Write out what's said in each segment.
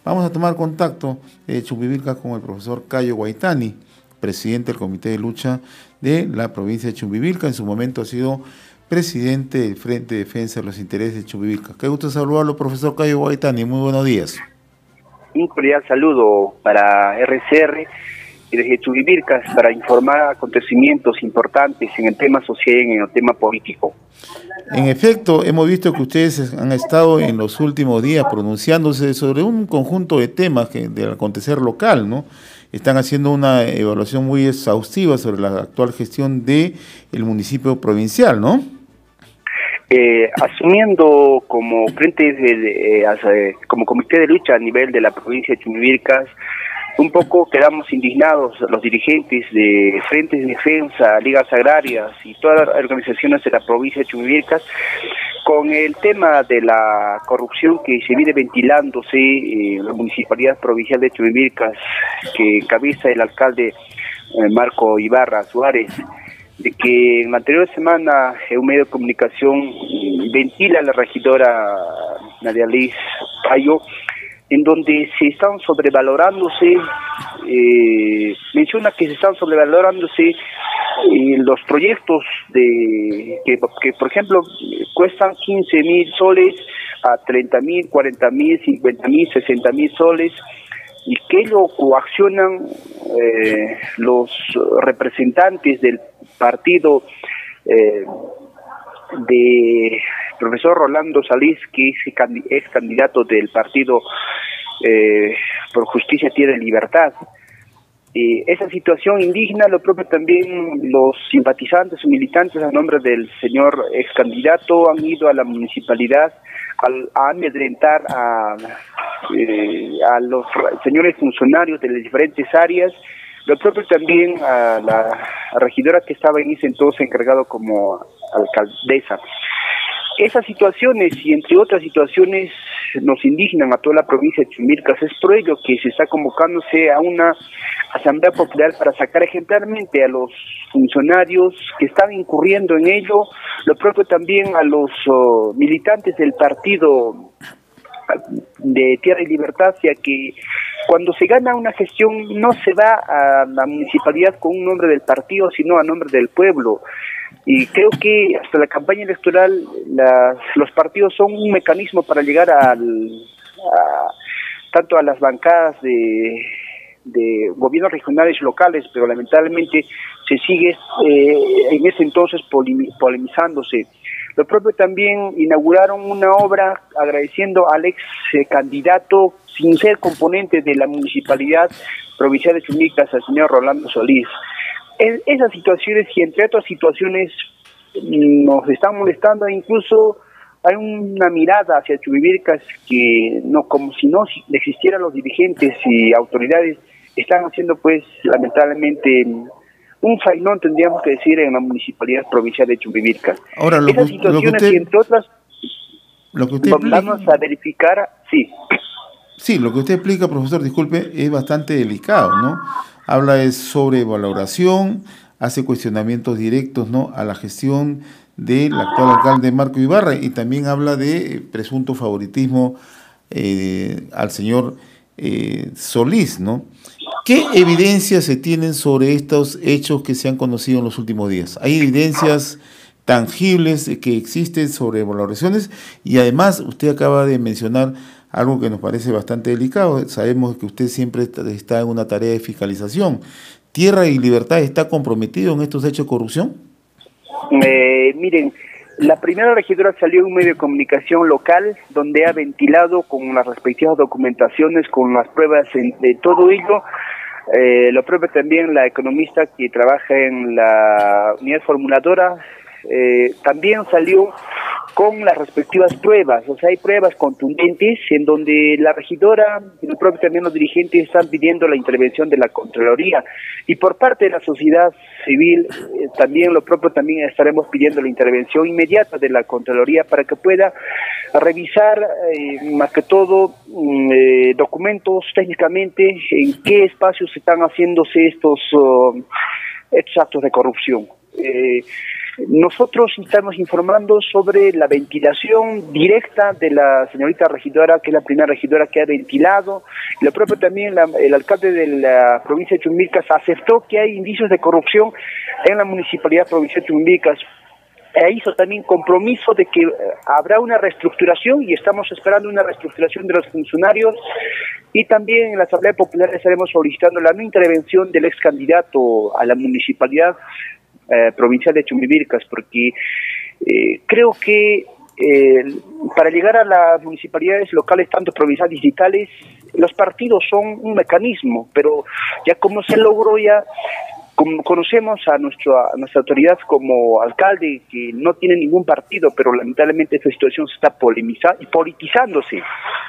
Vamos a tomar contacto de Chumbivilcas con el profesor Cayo Guaitani, presidente del Comité de Lucha de la provincia de Chumbivilcas. En su momento ha sido presidente del Frente de Defensa de los Intereses de Chumbivilcas. Qué gusto saludarlo, profesor Cayo Guaitani. Muy buenos días. Un cordial saludo para RCR y desde Chumbivilcas para informar acontecimientos importantes en el tema social y en el tema político. En efecto, hemos visto que ustedes han estado en los últimos días pronunciándose sobre un conjunto de temas del acontecer local, ¿no? Están haciendo una evaluación muy exhaustiva sobre la actual gestión del municipio provincial, ¿no? Asumiendo como como comité de lucha a nivel de la provincia de Chumbivilcas, un poco quedamos indignados los dirigentes de Frentes de Defensa, Ligas Agrarias y todas las organizaciones de la provincia de Chumbivilcas con el tema de la corrupción que se viene ventilándose en la municipalidad provincial de Chumbivilcas, que encabeza el alcalde Marco Ibarra Suárez, de que en la anterior semana un medio de comunicación ventila a la regidora Nadia Liz Payo, en donde se están sobrevalorándose, menciona que se están sobrevalorándose los proyectos que por ejemplo cuestan 15.000 soles a 30.000, 40.000, 50.000, 60.000 soles, y que lo coaccionan los representantes del partido de profesor Rolando Salís, que es candidato del partido por Justicia, Tierra y Libertad. Esa situación indigna, lo propio también los simpatizantes o militantes a nombre del señor ex candidato han ido a la municipalidad a amedrentar a los señores funcionarios de las diferentes áreas, lo propio también a la regidora que estaba en ese entonces encargado como alcaldesa. Esas situaciones y entre otras situaciones nos indignan a toda la provincia de Chumbivilcas. Es por ello que se está convocándose a una asamblea popular para sacar ejemplarmente a los funcionarios que están incurriendo en ello, lo propio también a los militantes del partido de Tierra y Libertad, ya que cuando se gana una gestión no se va a la municipalidad con un nombre del partido, sino a nombre del pueblo. Y creo que hasta la campaña electoral los partidos son un mecanismo para llegar tanto a las bancadas de gobiernos regionales y locales, pero lamentablemente se sigue en ese entonces polemizándose. Lo propio también inauguraron una obra agradeciendo al ex candidato sin ser componente de la municipalidad provincial de Chumbivilcas, al señor Rolando Solís. Esas situaciones y entre otras situaciones nos están molestando, e incluso hay una mirada hacia Chumbivilcas que no, como si no existieran los dirigentes y autoridades, están haciendo pues lamentablemente un fainón, tendríamos que decir, en la municipalidad provincial de Chumbivilcas. Ahora, Esas situaciones y entre otras vamos a verificar, sí. Sí, lo que usted explica, profesor, disculpe, es bastante delicado, ¿no? Habla de sobrevaloración, hace cuestionamientos directos, ¿no?, a la gestión del actual alcalde Marco Ibarra, y también habla de presunto favoritismo al señor Solís, ¿no? ¿Qué evidencias se tienen sobre estos hechos que se han conocido en los últimos días? ¿Hay evidencias tangibles que existen sobre valoraciones? Y además, usted acaba de mencionar algo que nos parece bastante delicado. Sabemos que usted siempre está en una tarea de fiscalización. ¿Tierra y Libertad está comprometido en estos hechos de corrupción? Miren, la primera regidora salió en un medio de comunicación local donde ha ventilado con las respectivas documentaciones, con las pruebas de todo ello. Lo propio también la economista que trabaja en la unidad formuladora también salió con las respectivas pruebas. O sea, hay pruebas contundentes en donde la regidora y lo propio también los dirigentes están pidiendo la intervención de la Contraloría, y por parte de la sociedad civil también lo propio también estaremos pidiendo la intervención inmediata de la Contraloría para que pueda revisar más que todo documentos técnicamente en qué espacios están haciéndose estos actos de corrupción. nosotros estamos informando sobre la ventilación directa de la señorita regidora, que es la primera regidora que ha ventilado. Lo propio también el alcalde de la provincia de Chumbicas aceptó que hay indicios de corrupción en la municipalidad provincial de Chumbicas. Hizo también compromiso de que habrá una reestructuración y estamos esperando una reestructuración de los funcionarios, y también en la Asamblea Popular estaremos solicitando la no intervención del ex candidato a la municipalidad provincial de Chumbivilcas, porque creo que para llegar a las municipalidades locales, tanto provinciales y digitales, los partidos son un mecanismo, pero ya como se logró, ya conocemos a nuestra autoridad como alcalde, que no tiene ningún partido, pero lamentablemente esta situación se está politizándose.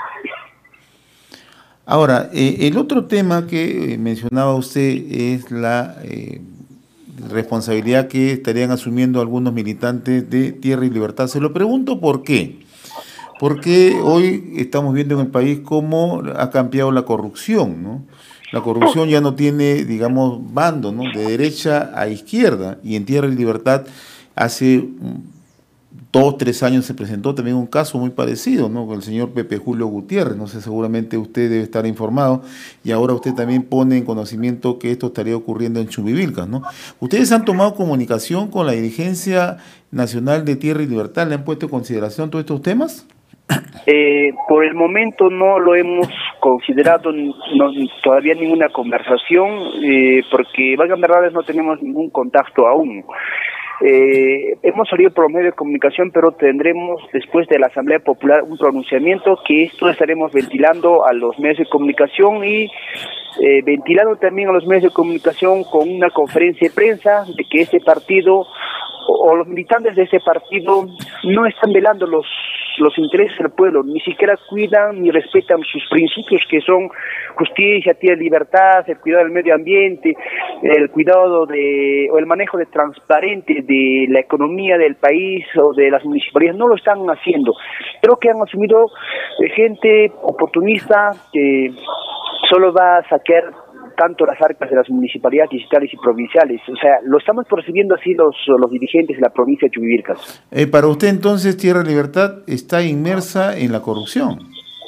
Ahora, el otro tema que mencionaba usted es la responsabilidad que estarían asumiendo algunos militantes de Tierra y Libertad. Se lo pregunto por qué. Porque hoy estamos viendo en el país cómo ha cambiado la corrupción, ¿no? La corrupción ya no tiene, digamos, bando, ¿no? De derecha a izquierda. Y en Tierra y Libertad hace 2, 3 años se presentó también un caso muy parecido, ¿no? Con el señor Pepe Julio Gutiérrez. No sé, seguramente usted debe estar informado, y ahora usted también pone en conocimiento que esto estaría ocurriendo en Chumbivilcas, ¿no? ¿Ustedes han tomado comunicación con la dirigencia nacional de Tierra y Libertad? ¿Le han puesto en consideración todos estos temas? Por el momento no lo hemos considerado, todavía ninguna conversación, porque valgan verdades, no tenemos ningún contacto aún. Hemos salido por medio de comunicación, pero tendremos después de la Asamblea Popular un pronunciamiento que esto estaremos ventilando a los medios de comunicación, y ventilando también a los medios de comunicación con una conferencia de prensa de que ese partido o los militantes de ese partido no están velando los intereses del pueblo, ni siquiera cuidan ni respetan sus principios, que son justicia, libertad, el cuidado del medio ambiente, el cuidado o el manejo transparente de la economía del país o de las municipalidades. No lo están haciendo. Creo que han asumido gente oportunista que solo va a saquear tanto las arcas de las municipalidades digitales y provinciales. O sea, lo estamos percibiendo así los dirigentes de la provincia de Chumbivilcas. Para usted entonces Tierra y Libertad está inmersa en la corrupción.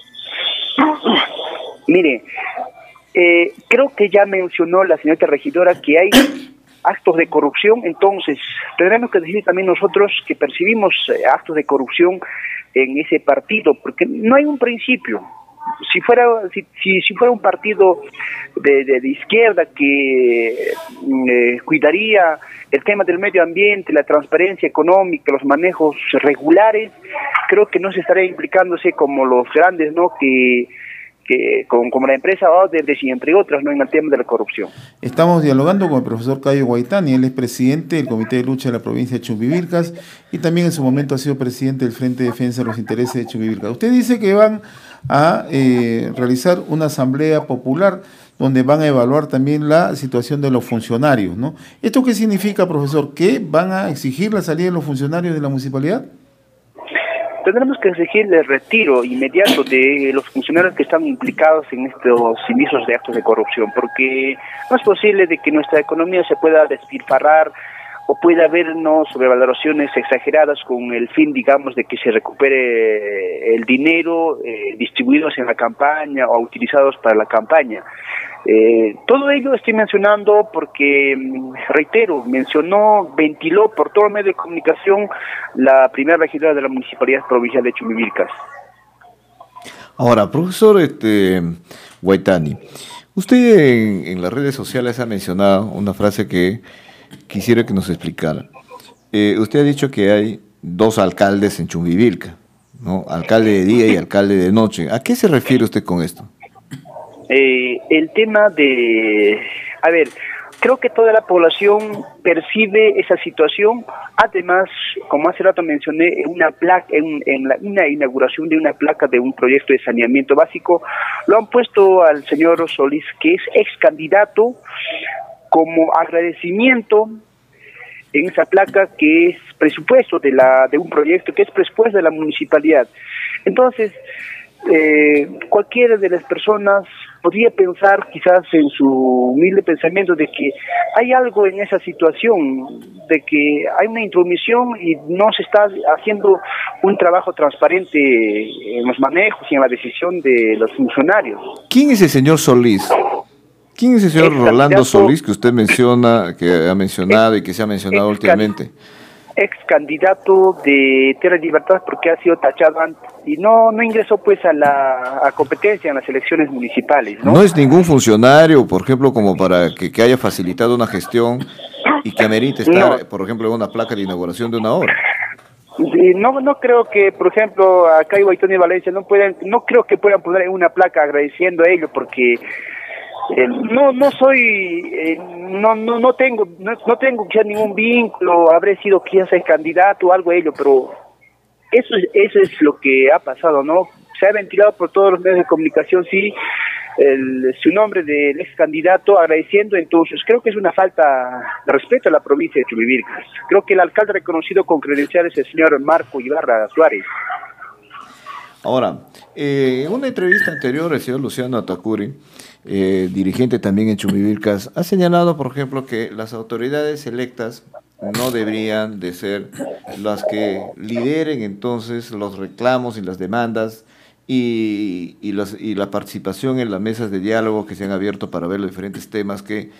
Mire, creo que ya mencionó la señorita regidora que hay actos de corrupción, entonces tendremos que decir también nosotros que percibimos actos de corrupción en ese partido, porque no hay un principio. Si fuera un partido de izquierda que cuidaría el tema del medio ambiente, la transparencia económica, los manejos regulares, creo que no se estaría implicándose como los grandes, ¿no? Como la empresa Odebrecht y entre otras, ¿no? En el tema de la corrupción. Estamos dialogando con el profesor Cayo Guaitani. Él es presidente del Comité de Lucha de la provincia de Chumbivilcas y también en su momento ha sido presidente del Frente de Defensa de los Intereses de Chumbivilcas. Usted dice que van a realizar una asamblea popular donde van a evaluar también la situación de los funcionarios, ¿no? ¿Esto qué significa, profesor? ¿Que van a exigir la salida de los funcionarios de la municipalidad? Tendremos que exigir el retiro inmediato de los funcionarios que están implicados en estos indicios de actos de corrupción, porque no es posible de que nuestra economía se pueda despilfarrar o pueda haber sobrevaloraciones exageradas con el fin, digamos, de que se recupere el dinero distribuidos en la campaña o utilizados para la campaña. Todo ello estoy mencionando porque, reitero, ventiló por todo el medio de comunicación la primera regidora de la Municipalidad Provincial de Chumbivilcas. Ahora, profesor Guaitani, usted en las redes sociales ha mencionado una frase que quisiera que nos explicara. Usted ha dicho que hay 2 alcaldes en Chumbivilcas, ¿no? Alcalde de día y alcalde de noche. ¿A qué se refiere usted con esto? El tema de... A ver, creo que toda la población percibe esa situación. Además, como hace rato mencioné, una inauguración de una placa de un proyecto de saneamiento básico, lo han puesto al señor Solís, que es ex candidato, como agradecimiento en esa placa, que es presupuesto de un proyecto, que es presupuesto de la municipalidad. Entonces, cualquiera de las personas podría pensar quizás en su humilde pensamiento de que hay algo en esa situación, de que hay una intromisión y no se está haciendo un trabajo transparente en los manejos y en la decisión de los funcionarios. ¿Quién es el señor Solís? ¿Quién es el señor Rolando Solís que usted menciona, que ha mencionado y que se ha mencionado últimamente? Ex candidato de Tierra y Libertad, porque ha sido tachado antes y no ingresó pues a competencia en las elecciones municipales, ¿no? No es ningún funcionario, por ejemplo, como para que haya facilitado una gestión y que amerite estar, por ejemplo, en una placa de inauguración de una obra. No creo que, por ejemplo, acá en Guaitón y Valencia no creo que puedan poner una placa agradeciendo a ellos, porque no tengo quizás ningún vínculo, habré sido quizás el candidato o algo de ello, pero eso es lo que ha pasado, ¿no? Se ha ventilado por todos los medios de comunicación, sí, su nombre del ex candidato agradeciendo. Entonces creo que es una falta de respeto a la provincia de Chumivilcas. Creo que el alcalde reconocido con credenciales es el señor Marco Ibarra Suárez. Ahora, en una entrevista anterior, el señor Luciano Atacuri, dirigente también en Chumivilcas, ha señalado, por ejemplo, que las autoridades electas no deberían de ser las que lideren entonces los reclamos y las demandas y la participación en las mesas de diálogo que se han abierto para ver los diferentes temas que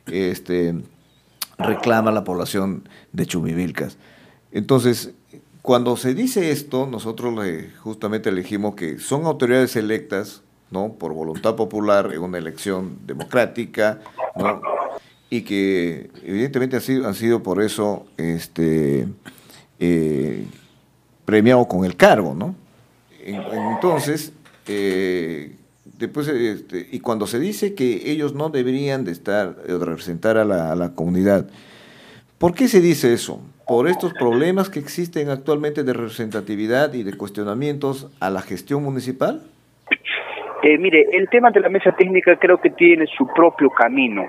reclama la población de Chumivilcas. Entonces, cuando se dice esto, nosotros justamente elegimos que son autoridades electas, ¿no?, por voluntad popular en una elección democrática, ¿no?, y que evidentemente han sido por eso premiados con el cargo, ¿no? Entonces, después, y cuando se dice que ellos no deberían de representar a la comunidad, ¿por qué se dice eso? ¿Por estos problemas que existen actualmente de representatividad y de cuestionamientos a la gestión municipal? Mire, el tema de la mesa técnica creo que tiene su propio camino.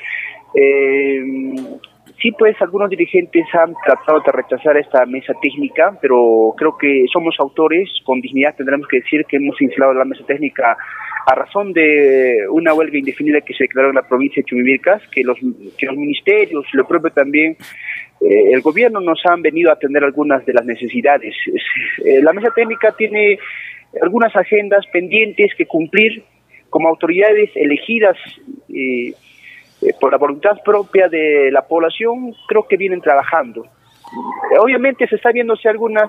Sí, pues algunos dirigentes han tratado de rechazar esta mesa técnica, pero creo que somos autores, con dignidad tendremos que decir que hemos instalado la mesa técnica a razón de una huelga indefinida que se declaró en la provincia de Chumivilcas, que los ministerios, lo propio también, el gobierno nos han venido a atender algunas de las necesidades. La mesa técnica tiene algunas agendas pendientes que cumplir como autoridades elegidas por la voluntad propia de la población. Creo que vienen trabajando. Obviamente se está viéndose algunos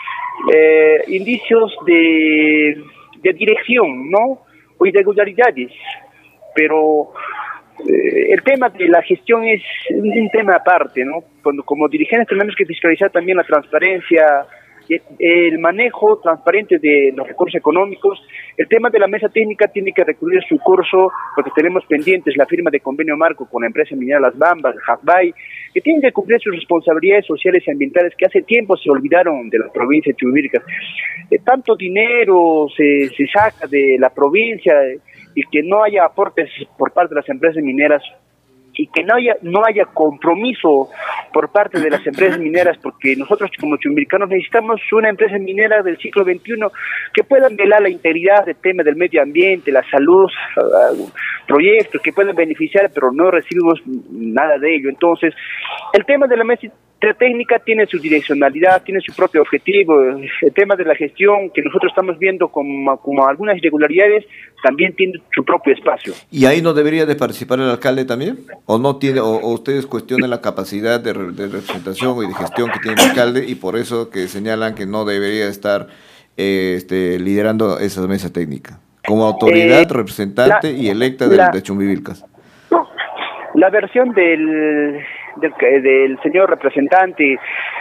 indicios de dirección, ¿no?, o irregularidades, pero el tema de la gestión es un tema aparte, ¿no? Cuando como dirigentes tenemos que fiscalizar también la transparencia, el manejo transparente de los recursos económicos. El tema de la mesa técnica tiene que recurrir su curso, porque tenemos pendientes la firma de convenio marco con la empresa minera Las Bambas, Jacbay, que tienen que cumplir sus responsabilidades sociales y ambientales que hace tiempo se olvidaron de la provincia de Chumivilcas. Tanto dinero se saca de la provincia y que no haya aportes por parte de las empresas mineras, y que no haya compromiso por parte de las empresas mineras, porque nosotros como chumivilcanos necesitamos una empresa minera del siglo XXI que puedan velar la integridad del tema del medio ambiente, la salud, proyectos que puedan beneficiar, pero no recibimos nada de ello. Entonces, el tema de la mesa técnica tiene su direccionalidad, tiene su propio objetivo. El tema de la gestión que nosotros estamos viendo como algunas irregularidades también tiene su propio espacio. ¿Y ahí no debería de participar el alcalde también? ¿O no tiene, o ustedes cuestionan la capacidad de representación y de gestión que tiene el alcalde y por eso que señalan que no debería estar liderando esa mesa técnica como autoridad representante y electa de Chumivilcas? La versión del señor representante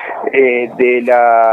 de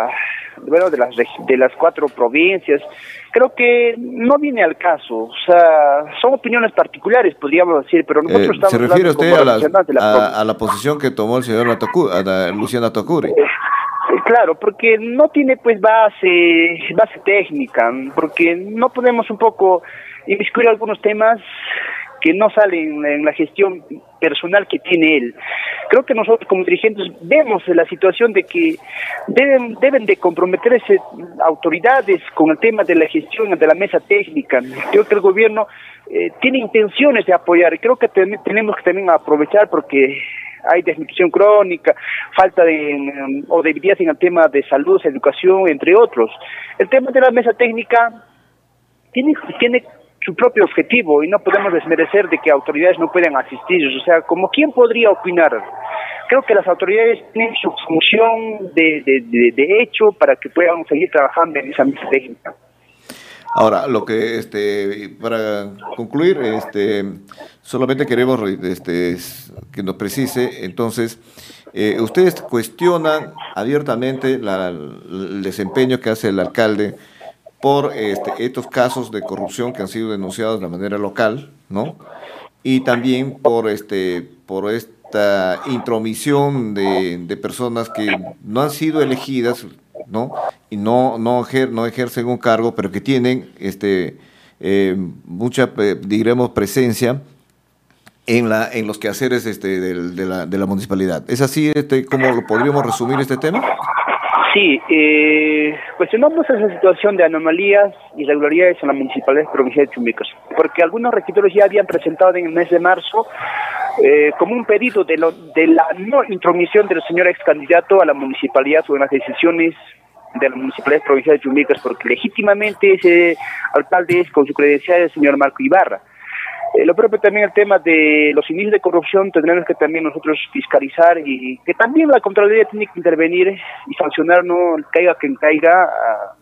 las 4 provincias, creo que no viene al caso. O sea, son opiniones particulares, podríamos decir, pero nosotros estamos... ¿Se refiere usted a la posición que tomó el señor Luciano Atacuri? Claro, porque no tiene pues base técnica, porque no podemos un poco inmiscuir algunos temas que no salen en la gestión personal que tiene él. Creo que nosotros como dirigentes vemos la situación de que deben de comprometerse autoridades con el tema de la gestión de la mesa técnica. Creo que el gobierno tiene intenciones de apoyar, y creo que tenemos que también aprovechar porque hay desnutrición crónica, falta o debilidades en el tema de salud, educación, entre otros. El tema de la mesa técnica tiene su propio objetivo y no podemos desmerecer de que autoridades no puedan asistir. O sea, como quién podría opinar. Creo que las autoridades tienen su función de hecho para que puedan seguir trabajando en esa mesa técnica. Ahora, lo que para concluir, solamente queremos que nos precise, entonces, ustedes cuestionan abiertamente el desempeño que hace el alcalde por estos casos de corrupción que han sido denunciados de manera local, ¿no? Y también por esta intromisión de personas que no han sido elegidas, ¿no? Y no ejercen un cargo, pero que tienen mucha, diremos, presencia en los quehaceres de la municipalidad. ¿Es así cómo lo podríamos resumir este tema? Sí, cuestionamos esa situación de anomalías y irregularidades en la municipalidad provincial de Chumbicas, porque algunos regidores ya habían presentado en el mes de marzo como un pedido de la no intromisión del señor ex candidato a la municipalidad sobre las decisiones de la municipalidad provincial de Chumbicas, porque legítimamente ese alcalde es con su credencial el señor Marco Ibarra. Lo propio también el tema de los indicios de corrupción tendremos que también nosotros fiscalizar y que también la Contraloría tiene que intervenir y sancionar, no caiga quien caiga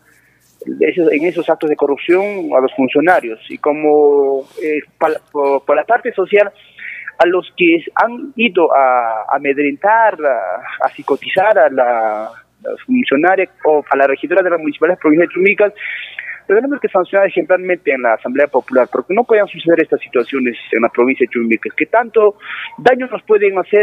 en esos actos de corrupción a los funcionarios. Y como por la parte social, a los que han ido a amedrentar, a psicotizar a la funcionaria o a la regidora de la municipalidad provincial de Chumbicas, tenemos que sancionar ejemplarmente en la Asamblea Popular, porque no pueden suceder estas situaciones en la provincia de Chumbicas, que tanto daño nos pueden hacer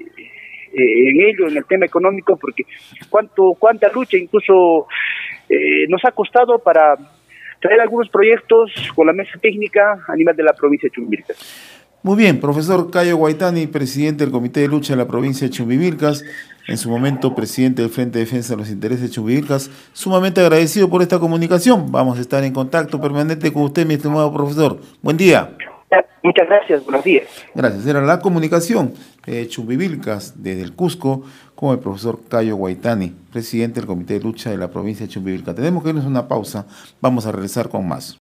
en ello, en el tema económico, porque cuánta lucha incluso nos ha costado para traer algunos proyectos con la mesa técnica a nivel de la provincia de Chumbicas. Muy bien, profesor Cayo Guaitani, presidente del Comité de Lucha de la provincia de Chumbivilcas, en su momento presidente del Frente de Defensa de los Intereses de Chumbivilcas, sumamente agradecido por esta comunicación. Vamos a estar en contacto permanente con usted, mi estimado profesor. Buen día. Muchas gracias, buenos días. Gracias. Era la comunicación de Chumbivilcas desde el Cusco con el profesor Cayo Guaitani, presidente del Comité de Lucha de la provincia de Chumbivilcas. Tenemos que irnos a una pausa, vamos a regresar con más.